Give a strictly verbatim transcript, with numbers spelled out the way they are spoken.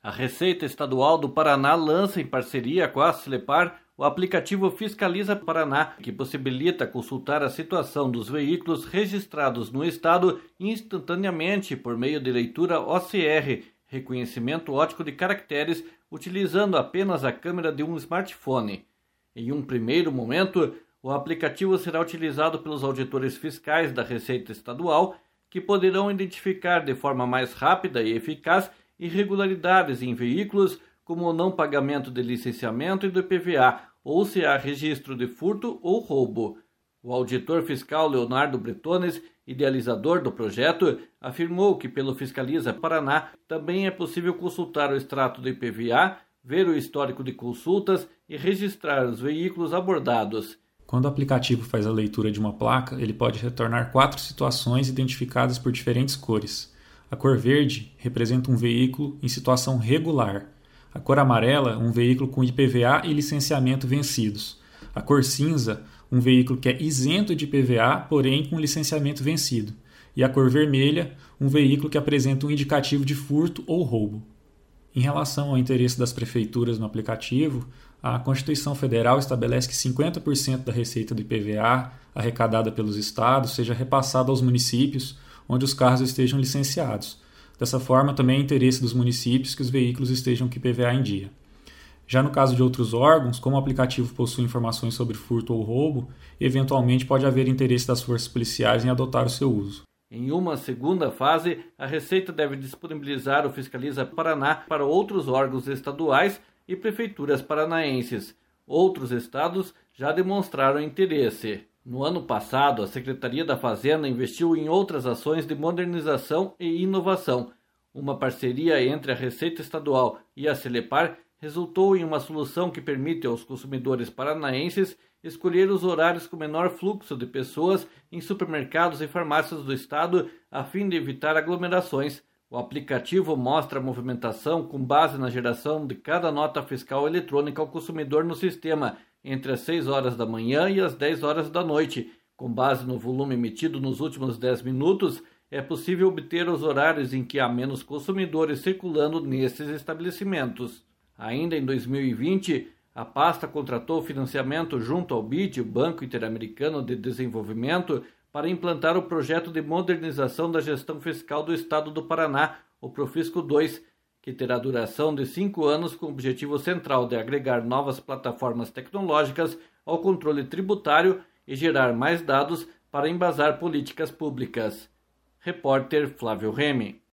A Receita Estadual do Paraná lança, em parceria com a Celepar, o aplicativo Fiscaliza Paraná, que possibilita consultar a situação dos veículos registrados no estado instantaneamente por meio de leitura O C R, reconhecimento óptico de caracteres, utilizando apenas a câmera de um smartphone. Em um primeiro momento, o aplicativo será utilizado pelos auditores fiscais da Receita Estadual, que poderão identificar de forma mais rápida e eficaz irregularidades em veículos, como o não pagamento de licenciamento e do I P V A, ou se há registro de furto ou roubo. O auditor fiscal Leonardo Bretones, idealizador do projeto, afirmou que pelo Fiscaliza Paraná também é possível consultar o extrato do I P V A, ver o histórico de consultas e registrar os veículos abordados. Quando o aplicativo faz a leitura de uma placa, ele pode retornar quatro situações identificadas por diferentes cores. A cor verde representa um veículo em situação regular. A cor amarela, um veículo com I P V A e licenciamento vencidos. A cor cinza, um veículo que é isento de I P V A, porém com licenciamento vencido. E a cor vermelha, um veículo que apresenta um indicativo de furto ou roubo. Em relação ao interesse das prefeituras no aplicativo, a Constituição Federal estabelece que cinquenta por cento da receita do I P V A arrecadada pelos estados seja repassada aos municípios onde os carros estejam licenciados. Dessa forma, também é interesse dos municípios que os veículos estejam com I P V A em dia. Já no caso de outros órgãos, como o aplicativo possui informações sobre furto ou roubo, eventualmente pode haver interesse das forças policiais em adotar o seu uso. Em uma segunda fase, a Receita deve disponibilizar o Fiscaliza Paraná para outros órgãos estaduais e prefeituras paranaenses. Outros estados já demonstraram interesse. No ano passado, a Secretaria da Fazenda investiu em outras ações de modernização e inovação. Uma parceria entre a Receita Estadual e a Celepar resultou em uma solução que permite aos consumidores paranaenses escolher os horários com menor fluxo de pessoas em supermercados e farmácias do estado a fim de evitar aglomerações. O aplicativo mostra a movimentação com base na geração de cada nota fiscal eletrônica ao consumidor no sistema, entre as seis horas da manhã e as dez horas da noite. Com base no volume emitido nos últimos dez minutos, é possível obter os horários em que há menos consumidores circulando nesses estabelecimentos. Ainda em dois mil e vinte, a pasta contratou financiamento junto ao B I D, o Banco Interamericano de Desenvolvimento, para implantar o projeto de modernização da gestão fiscal do Estado do Paraná, o Profisco dois, que terá duração de cinco anos com o objetivo central de agregar novas plataformas tecnológicas ao controle tributário e gerar mais dados para embasar políticas públicas. Repórter Flávio Remy.